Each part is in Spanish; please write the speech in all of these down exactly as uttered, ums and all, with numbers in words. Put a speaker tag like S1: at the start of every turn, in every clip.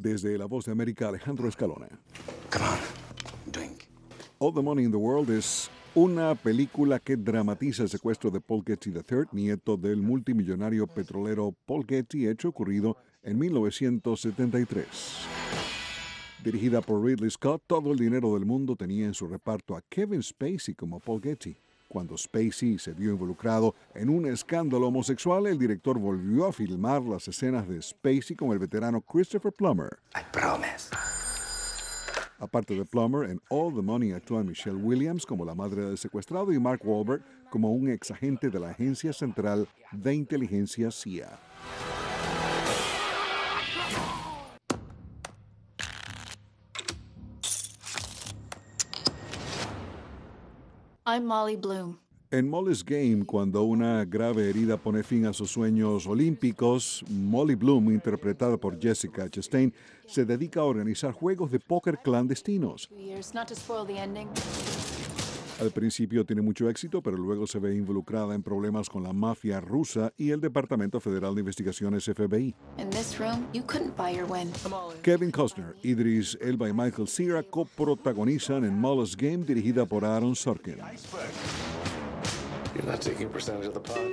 S1: Desde La Voz de América, Alejandro Escalona.
S2: Come on, drink.
S1: All the Money in the World es una película que dramatiza el secuestro de Paul Getty tercero, nieto del multimillonario petrolero Paul Getty, hecho ocurrido en mil novecientos setenta y tres. Dirigida por Ridley Scott, todo el dinero del mundo tenía en su reparto a Kevin Spacey como Paul Getty. Cuando Spacey se vio involucrado en un escándalo homosexual, el director volvió a filmar las escenas de Spacey con el veterano Christopher Plummer.
S2: I promise.
S1: Aparte de Plummer, en All the Money actúa Michelle Williams como la madre del secuestrado y Mark Wahlberg como un exagente de la Agencia Central de Inteligencia C I A.
S3: I'm Molly Bloom.
S1: En Molly's Game, cuando una grave herida pone fin a sus sueños olímpicos, Molly Bloom, interpretada por Jessica Chastain, se dedica a organizar juegos de póker clandestinos.
S3: Not to spoil the ending.
S1: Al principio tiene mucho éxito, pero luego se ve involucrada en problemas con la mafia rusa y el Departamento Federal de Investigaciones F B I.
S3: In this room, you couldn't buy your win.
S1: Kevin Costner, Idris Elba y Michael Cera coprotagonizan en Molly's Game, dirigida por Aaron Sorkin.
S4: You're not taking percentage of the pot.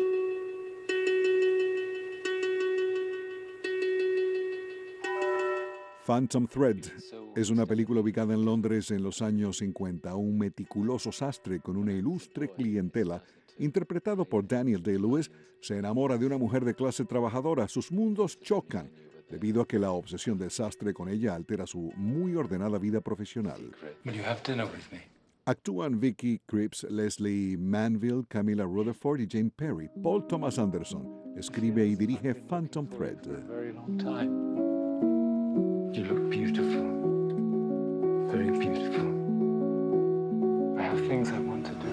S1: Phantom Thread es una película ubicada en Londres en los años cincuenta. Un meticuloso sastre con una ilustre clientela, interpretado por Daniel Day-Lewis, se enamora de una mujer de clase trabajadora. Sus mundos chocan debido a que la obsesión del sastre con ella altera su muy ordenada vida profesional.
S4: Will you have dinner with me?
S1: Actúan Vicky Krieps, Leslie Manville, Camilla Rutherford y Jane Perry. Paul Thomas Anderson escribe y dirige Phantom Thread.
S4: Very long time. You look beautiful. Very beautiful. I have things I want to do.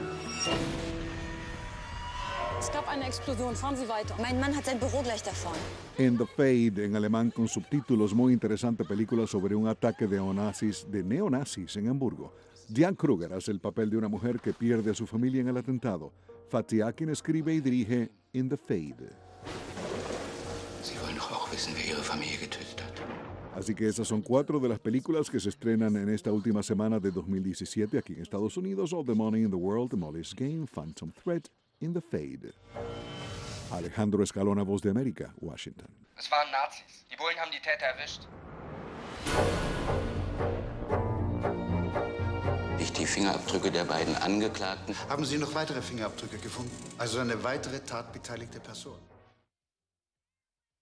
S5: Es gab eine Explosion. Fahren Sie weiter. Mein Mann hat sein Büro gleich da vorne.
S1: In the Fade, en alemán con subtítulos, muy interesante película sobre un ataque de neonazis, de neonazis en Hamburgo. Diane Kruger hace el papel de una mujer que pierde a su familia en el atentado. Fatih Akin escribe y dirige In the Fade.
S2: Sie wollen doch auch wissen, wer Ihre Familie getötet hat.
S1: Así que esas son cuatro de las películas que se estrenan en esta última semana de dos mil diecisiete aquí en Estados Unidos: All the Money in the World, Molly's Game, Phantom Thread, In the Fade. Alejandro Escalona, Voz de América, Washington.
S6: Es waren Nazis. Die Bullen haben die Täter erwischt.
S2: Nicht die Fingerabdrücke der beiden Angeklagten.
S7: Haben Sie noch weitere Fingerabdrücke gefunden? Also eine weitere tatbeteiligte Person?